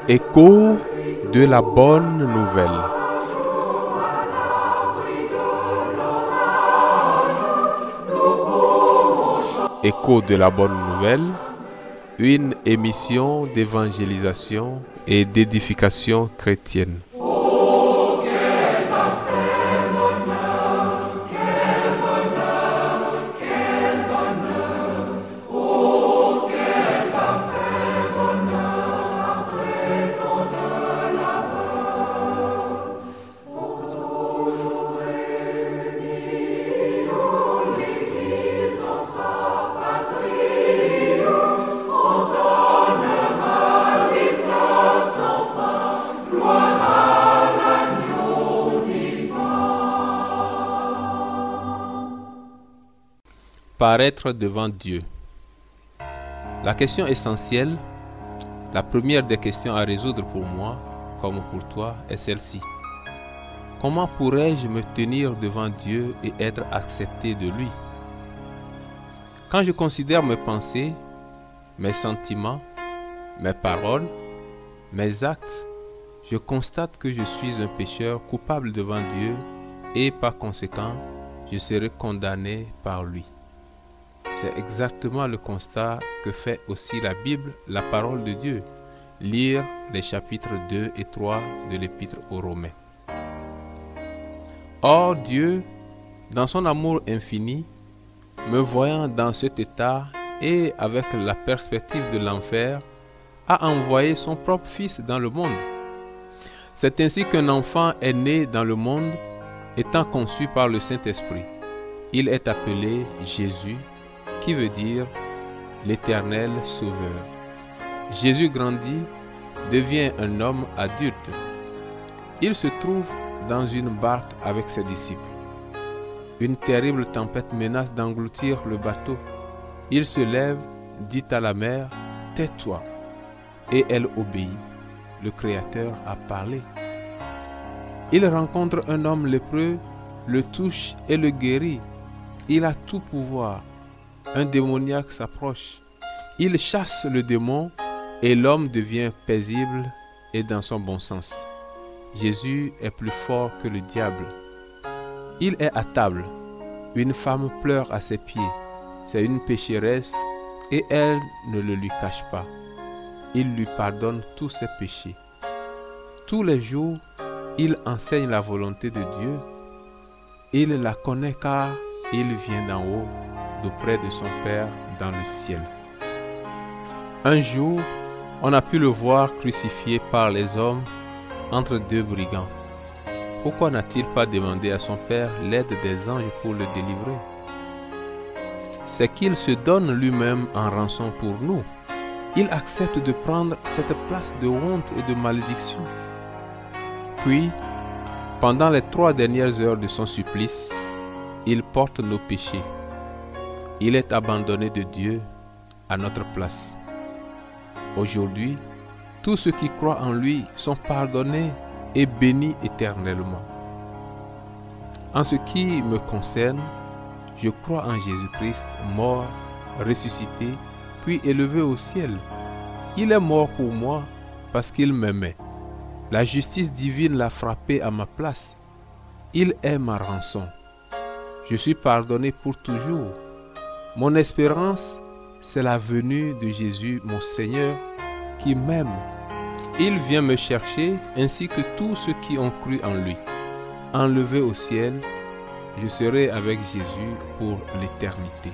Écho de la bonne nouvelle. Écho de la bonne nouvelle, une émission d'évangélisation et d'édification chrétienne. Paraître devant Dieu. La question essentielle, la première des questions à résoudre pour moi, comme pour toi, est celle-ci. Comment pourrais-je me tenir devant Dieu et être accepté de lui? Quand je considère mes pensées, mes sentiments, mes paroles, mes actes, je constate que je suis un pécheur coupable devant Dieu et par conséquent, je serai condamné par lui. C'est exactement le constat que fait aussi la Bible, la parole de Dieu. Lire les chapitres 2 et 3 de l'Épître aux Romains. Or Dieu, dans son amour infini, me voyant dans cet état et avec la perspective de l'enfer, a envoyé son propre Fils dans le monde. C'est ainsi qu'un enfant est né dans le monde, étant conçu par le Saint-Esprit. Il est appelé Jésus, qui veut dire l'Éternel Sauveur. Jésus grandit, devient un homme adulte. Il se trouve dans une barque avec ses disciples. Une terrible tempête menace d'engloutir le bateau. Il se lève, dit à la mer, « Tais-toi !» et elle obéit. Le Créateur a parlé. Il rencontre un homme lépreux, le touche et le guérit. Il a tout pouvoir. Un démoniaque s'approche. Il chasse le démon et l'homme devient paisible et dans son bon sens. Jésus est plus fort que le diable. Il est à table. Une femme pleure à ses pieds. C'est une pécheresse et elle ne le lui cache pas. Il lui pardonne tous ses péchés. Tous les jours, il enseigne la volonté de Dieu. Il la connaît car il vient d'en haut, d'auprès de son Père dans le ciel. Un jour, on a pu le voir crucifié par les hommes entre deux brigands. Pourquoi n'a-t-il pas demandé à son Père l'aide des anges pour le délivrer? C'est qu'il se donne lui-même en rançon pour nous. Il accepte de prendre cette place de honte et de malédiction. Puis, pendant les 3 dernières heures de son supplice, il porte nos péchés. Il est abandonné de Dieu à notre place. Aujourd'hui, tous ceux qui croient en lui sont pardonnés et bénis éternellement. En ce qui me concerne, je crois en Jésus-Christ, mort, ressuscité, puis élevé au ciel. Il est mort pour moi parce qu'il m'aimait. La justice divine l'a frappé à ma place. Il est ma rançon. Je suis pardonné pour toujours. Mon espérance, c'est la venue de Jésus, mon Seigneur, qui m'aime. Il vient me chercher, ainsi que tous ceux qui ont cru en lui. Enlevé au ciel, je serai avec Jésus pour l'éternité.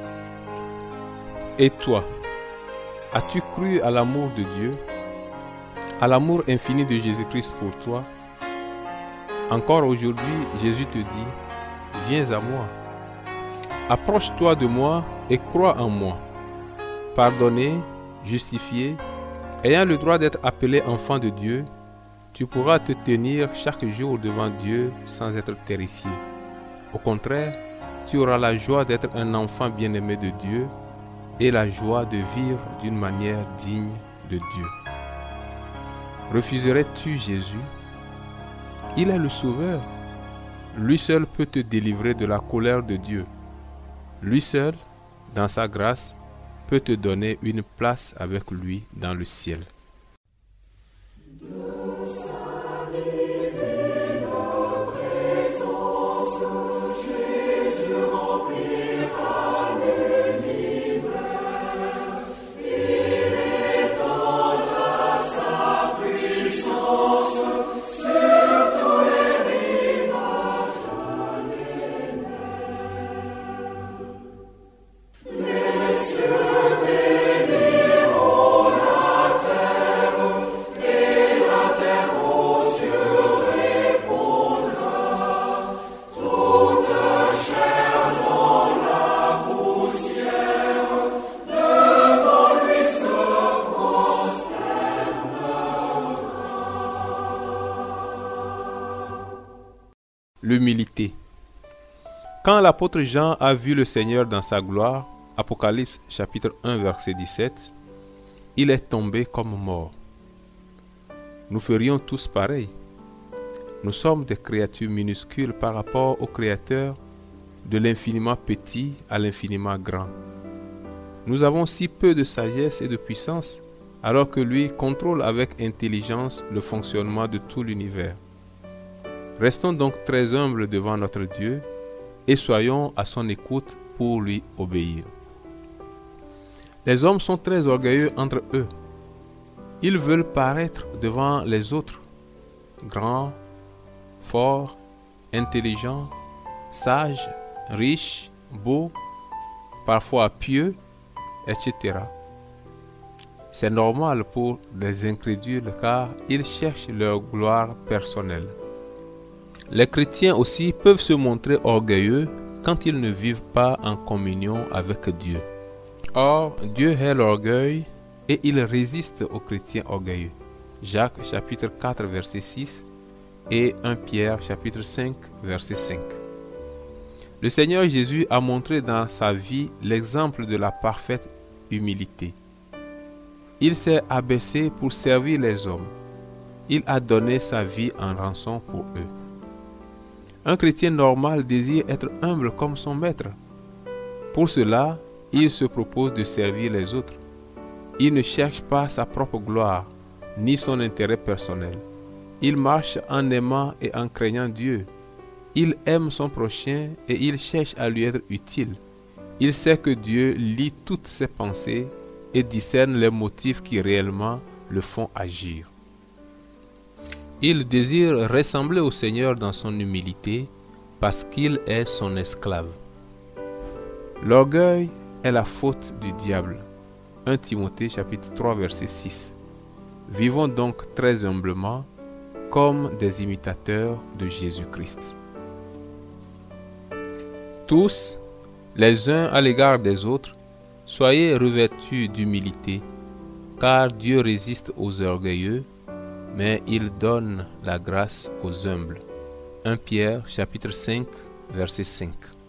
Et toi, as-tu cru à l'amour de Dieu, à l'amour infini de Jésus-Christ pour toi? Encore aujourd'hui, Jésus te dit, « Viens à moi. Approche-toi de moi et crois en moi. » Pardonné, justifié, ayant le droit d'être appelé enfant de Dieu, tu pourras te tenir chaque jour devant Dieu sans être terrifié. Au contraire, tu auras la joie d'être un enfant bien-aimé de Dieu et la joie de vivre d'une manière digne de Dieu. Refuserais-tu Jésus? Il est le Sauveur. Lui seul peut te délivrer de la colère de Dieu. Lui seul, dans sa grâce, peut te donner une place avec lui dans le ciel. L'humilité. Quand l'apôtre Jean a vu le Seigneur dans sa gloire, Apocalypse chapitre 1 verset 17, il est tombé comme mort. Nous ferions tous pareil. Nous sommes des créatures minuscules par rapport au Créateur, de l'infiniment petit à l'infiniment grand. Nous avons si peu de sagesse et de puissance, alors que lui contrôle avec intelligence le fonctionnement de tout l'univers. Restons donc très humbles devant notre Dieu et soyons à son écoute pour lui obéir. Les hommes sont très orgueilleux entre eux. Ils veulent paraître devant les autres, grands, forts, intelligents, sages, riches, beaux, parfois pieux, etc. C'est normal pour les incrédules car ils cherchent leur gloire personnelle. Les chrétiens aussi peuvent se montrer orgueilleux quand ils ne vivent pas en communion avec Dieu. Or, Dieu hait l'orgueil et il résiste aux chrétiens orgueilleux. Jacques chapitre 4 verset 6 et 1 Pierre chapitre 5 verset 5. Le Seigneur Jésus a montré dans sa vie l'exemple de la parfaite humilité. Il s'est abaissé pour servir les hommes. Il a donné sa vie en rançon pour eux. Un chrétien normal désire être humble comme son maître. Pour cela, il se propose de servir les autres. Il ne cherche pas sa propre gloire, ni son intérêt personnel. Il marche en aimant et en craignant Dieu. Il aime son prochain et il cherche à lui être utile. Il sait que Dieu lit toutes ses pensées et discerne les motifs qui réellement le font agir. Il désire ressembler au Seigneur dans son humilité parce qu'il est son esclave. L'orgueil est la faute du diable. 1 Timothée chapitre 3 verset 6. Vivons donc très humblement comme des imitateurs de Jésus-Christ. Tous, les uns à l'égard des autres, soyez revêtus d'humilité, car Dieu résiste aux orgueilleux, mais il donne la grâce aux humbles. 1 Pierre chapitre 5 verset 5.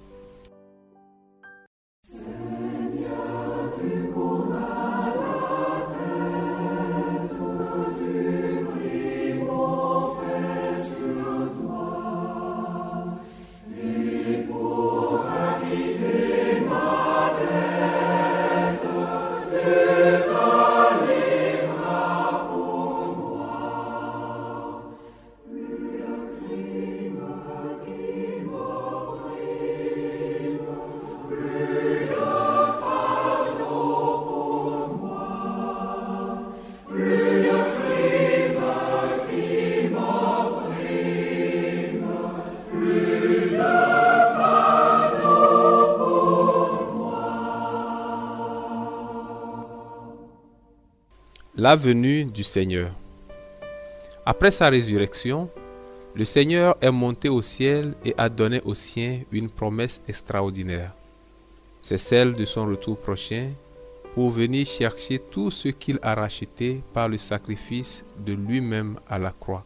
La venue du Seigneur. Après sa résurrection, le Seigneur est monté au ciel et a donné aux siens une promesse extraordinaire. C'est celle de son retour prochain pour venir chercher tout ce qu'il a racheté par le sacrifice de lui-même à la croix.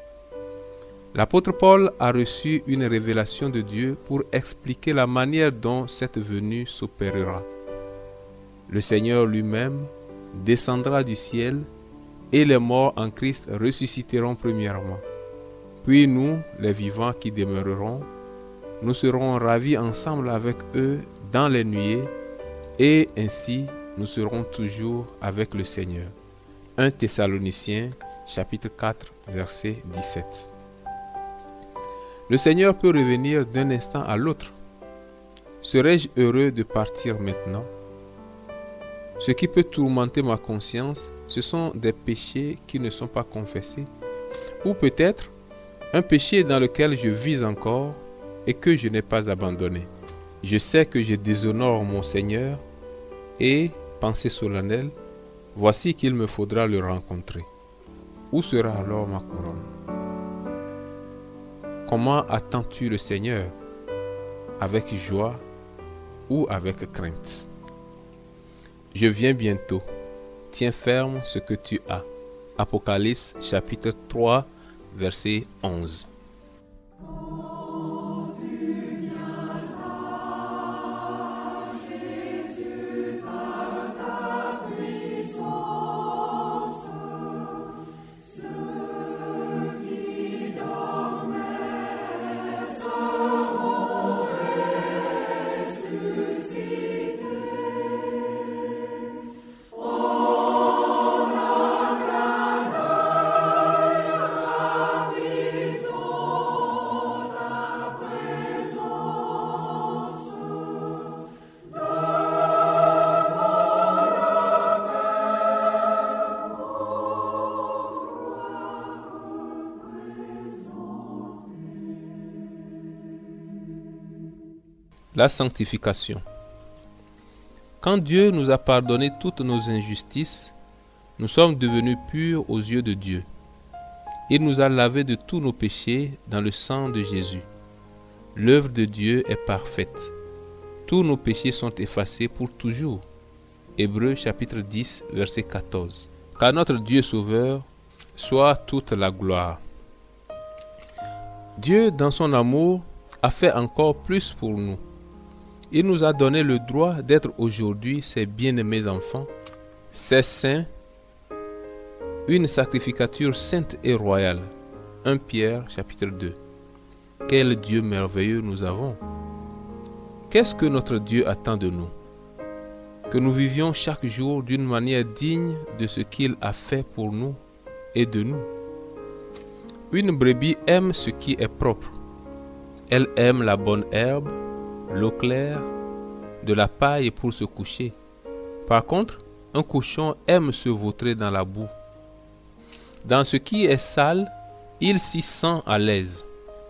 L'apôtre Paul a reçu une révélation de Dieu pour expliquer la manière dont cette venue s'opérera. Le Seigneur lui-même descendra du ciel et les morts en Christ ressusciteront premièrement. Puis nous, les vivants qui demeurerons, nous serons ravis ensemble avec eux dans les nuées et ainsi nous serons toujours avec le Seigneur. 1 Thessaloniciens chapitre 4 verset 17. Le Seigneur peut revenir d'un instant à l'autre. Serais-je heureux de partir maintenant? Ce qui peut tourmenter ma conscience, ce sont des péchés qui ne sont pas confessés, ou peut-être un péché dans lequel je vis encore et que je n'ai pas abandonné. Je sais que je déshonore mon Seigneur et, pensée solennelle, voici qu'il me faudra le rencontrer. Où sera alors ma couronne? Comment attends-tu le Seigneur? Avec joie ou avec crainte? Je viens bientôt. Tiens ferme ce que tu as. Apocalypse chapitre 3 verset 11. La sanctification. Quand Dieu nous a pardonné toutes nos injustices, nous sommes devenus purs aux yeux de Dieu. Il nous a lavés de tous nos péchés dans le sang de Jésus. L'œuvre de Dieu est parfaite. Tous nos péchés sont effacés pour toujours. Hébreux chapitre 10, verset 14. Qu'à notre Dieu Sauveur soit toute la gloire. Dieu, dans son amour, a fait encore plus pour nous. Il nous a donné le droit d'être aujourd'hui ses bien-aimés enfants, ses saints, une sacrificature sainte et royale. 1 Pierre chapitre 2. Quel Dieu merveilleux nous avons! Qu'est-ce que notre Dieu attend de nous? Que nous vivions chaque jour d'une manière digne de ce qu'il a fait pour nous et de nous. Une brebis aime ce qui est propre. Elle aime la bonne herbe, l'eau claire, de la paille pour se coucher. Par contre, un cochon aime se vautrer dans la boue. Dans ce qui est sale, il s'y sent à l'aise.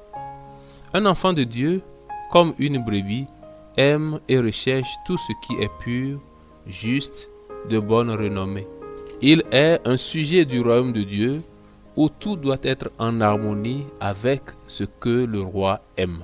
Un enfant de Dieu, comme une brebis, aime et recherche tout ce qui est pur, juste, de bonne renommée. Il est un sujet du royaume de Dieu où tout doit être en harmonie avec ce que le roi aime.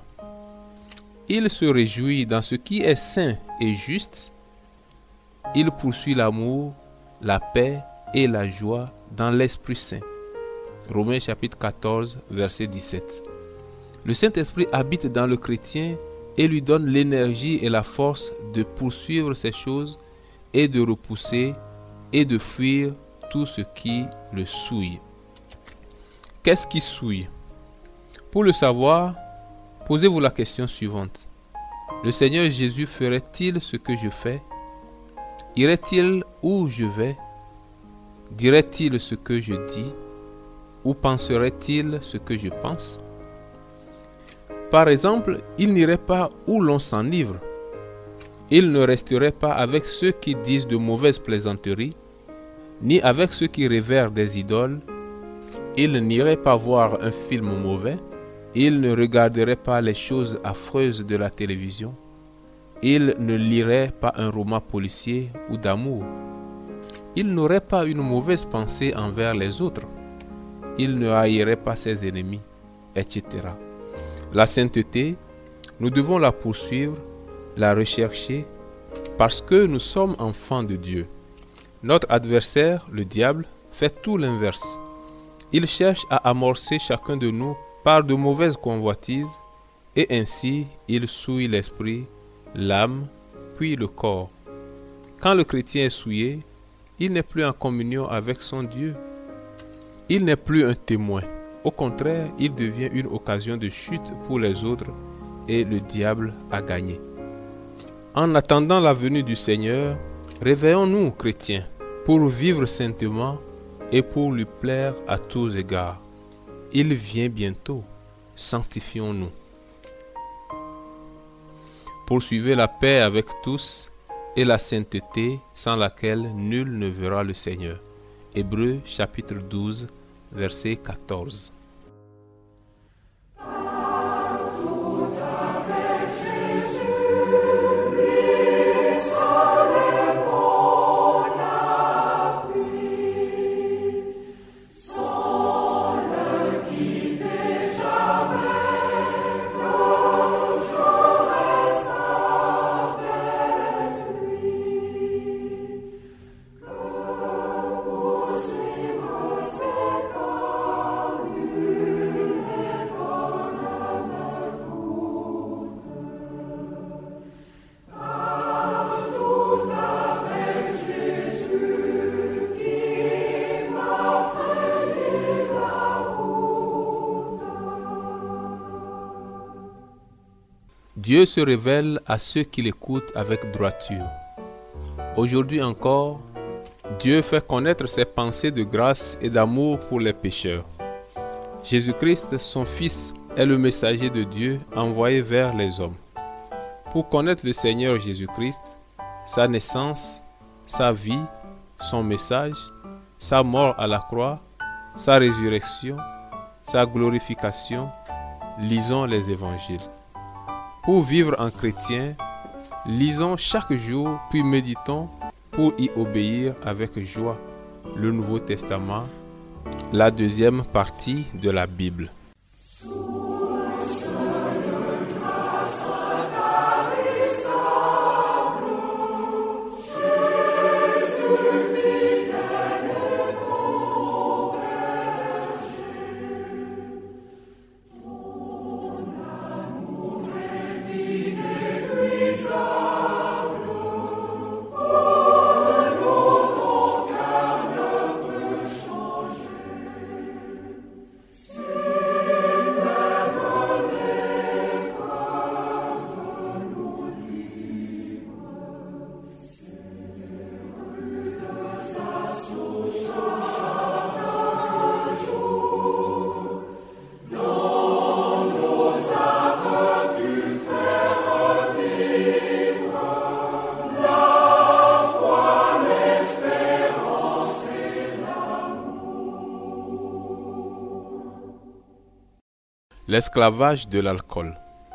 Il se réjouit dans ce qui est saint et juste. Il poursuit l'amour, la paix et la joie dans l'Esprit Saint. Romains chapitre 14, verset 17. Le Saint-Esprit habite dans le chrétien et lui donne l'énergie et la force de poursuivre ces choses et de repousser et de fuir tout ce qui le souille. Qu'est-ce qui souille? Pour le savoir, posez-vous la question suivante. Le Seigneur Jésus ferait-il ce que je fais? Irait-il où je vais? Dirait-il ce que je dis? Ou penserait-il ce que je pense? Par exemple, il n'irait pas où l'on s'enivre. Il ne resterait pas avec ceux qui disent de mauvaises plaisanteries, ni avec ceux qui révèrent des idoles. Il n'irait pas voir un film mauvais. Il ne regarderait pas les choses affreuses de la télévision. Il ne lirait pas un roman policier ou d'amour. Il n'aurait pas une mauvaise pensée envers les autres. Il ne haïrait pas ses ennemis, etc. La sainteté, nous devons la poursuivre, la rechercher, parce que nous sommes enfants de Dieu. Notre adversaire, le diable, fait tout l'inverse. Il cherche à amorcer chacun de nous par de mauvaises convoitises, et ainsi il souille l'esprit, l'âme, puis le corps. Quand le chrétien est souillé, il n'est plus en communion avec son Dieu. Il n'est plus un témoin. Au contraire, il devient une occasion de chute pour les autres et le diable a gagné. En attendant la venue du Seigneur, réveillons-nous, chrétiens, pour vivre saintement et pour lui plaire à tous égards. Il vient bientôt. Sanctifions-nous. Poursuivez la paix avec tous et la sainteté sans laquelle nul ne verra le Seigneur. Hébreux chapitre 12, verset 14. Dieu se révèle à ceux qui l'écoutent avec droiture. Aujourd'hui encore, Dieu fait connaître ses pensées de grâce et d'amour pour les pécheurs. Jésus-Christ, son Fils, est le messager de Dieu envoyé vers les hommes. Pour connaître le Seigneur Jésus-Christ, sa naissance, sa vie, son message, sa mort à la croix, sa résurrection, sa glorification, lisons les évangiles. Pour vivre en chrétien, lisons chaque jour, puis méditons pour y obéir avec joie le Nouveau Testament, la deuxième partie de la Bible. L'esclavage de l'alcool.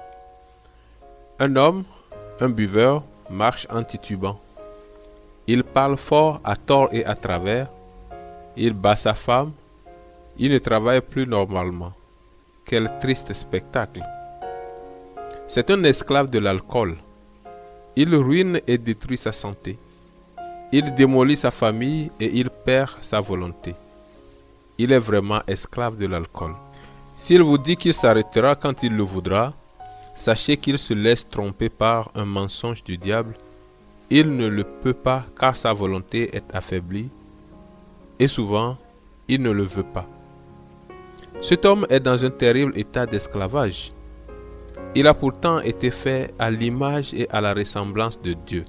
Un homme, un buveur, marche en titubant. Il parle fort à tort et à travers. Il bat sa femme. Il ne travaille plus normalement. Quel triste spectacle! C'est un esclave de l'alcool. Il ruine et détruit sa santé. Il démolit sa famille et il perd sa volonté. Il est vraiment esclave de l'alcool. S'il vous dit qu'il s'arrêtera quand il le voudra, sachez qu'il se laisse tromper par un mensonge du diable. Il ne le peut pas car sa volonté est affaiblie et souvent il ne le veut pas. Cet homme est dans un terrible état d'esclavage. Il a pourtant été fait à l'image et à la ressemblance de Dieu.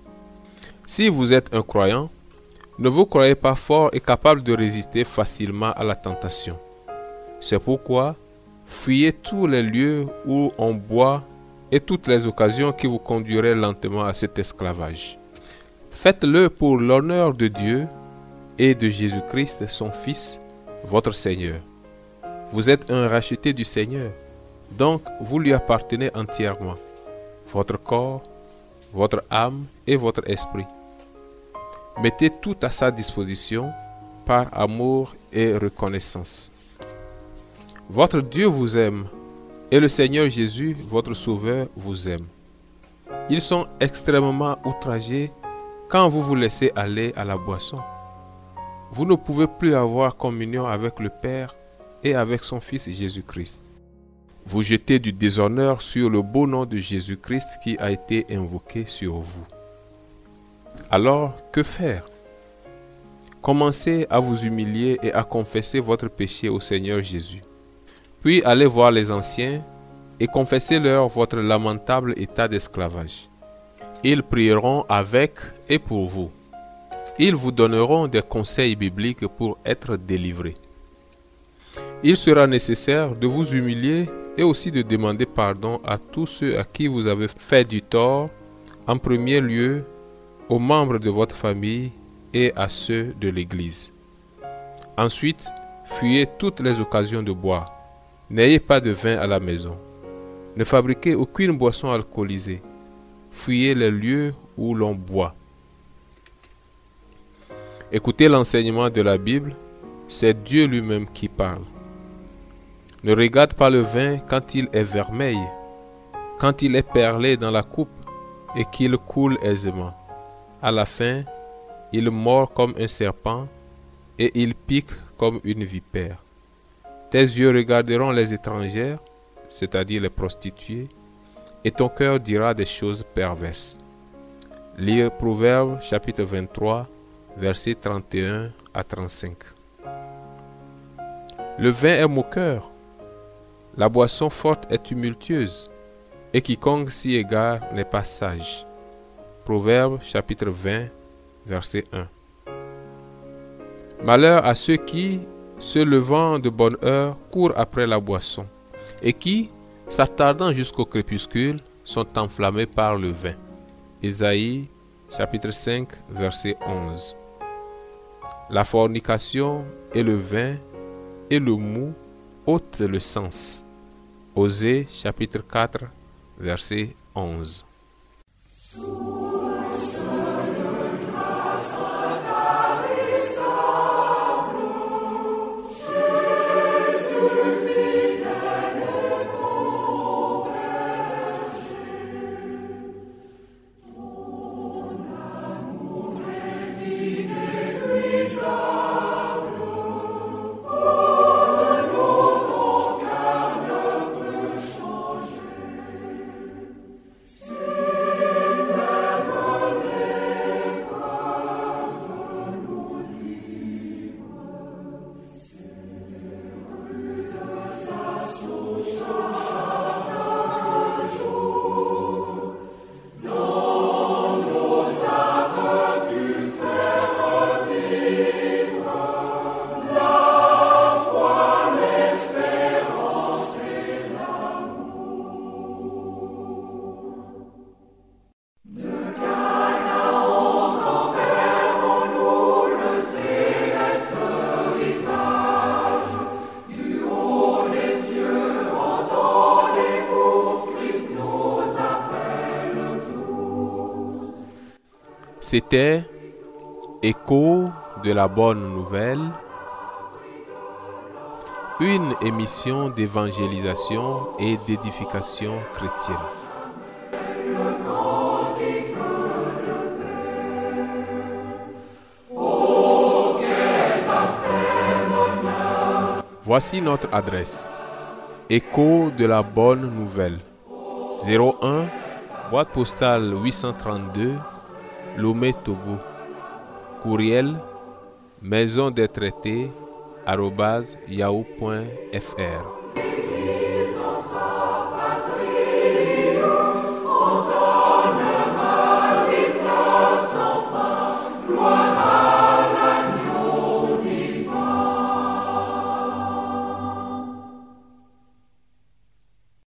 Si vous êtes un croyant, ne vous croyez pas fort et capable de résister facilement à la tentation. C'est pourquoi, fuyez tous les lieux où on boit et toutes les occasions qui vous conduiraient lentement à cet esclavage. Faites-le pour l'honneur de Dieu et de Jésus-Christ, son Fils, votre Seigneur. Vous êtes un racheté du Seigneur, donc vous lui appartenez entièrement, votre corps, votre âme et votre esprit. Mettez tout à sa disposition par amour et reconnaissance. Votre Dieu vous aime et le Seigneur Jésus, votre Sauveur, vous aime. Ils sont extrêmement outragés quand vous vous laissez aller à la boisson. Vous ne pouvez plus avoir communion avec le Père et avec son Fils Jésus-Christ. Vous jetez du déshonneur sur le beau nom de Jésus-Christ qui a été invoqué sur vous. Alors, que faire? Commencez à vous humilier et à confesser votre péché au Seigneur Jésus. Puis allez voir les anciens et confessez-leur votre lamentable état d'esclavage. Ils prieront avec et pour vous. Ils vous donneront des conseils bibliques pour être délivrés. Il sera nécessaire de vous humilier et aussi de demander pardon à tous ceux à qui vous avez fait du tort, en premier lieu aux membres de votre famille et à ceux de l'Église. Ensuite, fuyez toutes les occasions de boire. N'ayez pas de vin à la maison. Ne fabriquez aucune boisson alcoolisée. Fuyez les lieux où l'on boit. Écoutez l'enseignement de la Bible, c'est Dieu lui-même qui parle. Ne regarde pas le vin quand il est vermeil, quand il est perlé dans la coupe et qu'il coule aisément. À la fin, il mord comme un serpent et il pique comme une vipère. Tes yeux regarderont les étrangères, c'est-à-dire les prostituées, et ton cœur dira des choses perverses. Lire Proverbes chapitre 23, versets 31 à 35. Le vin est moqueur, la boisson forte est tumultueuse, et quiconque s'y égare n'est pas sage. Proverbes chapitre 20, verset 1. Malheur à ceux qui, se levant de bonne heure, courent après la boisson, et qui, s'attardant jusqu'au crépuscule, sont enflammés par le vin. Ésaïe, chapitre 5, verset 11. La fornication et le vin et le mou ôtent le sens. Osée, chapitre 4, verset 11. C'était Écho de la bonne nouvelle, une émission d'évangélisation et d'édification chrétienne. Voici notre adresse. Écho de la bonne nouvelle. 01, boîte postale 832, Lomé, Togo. Courriel maison des traités @yahoo.fr.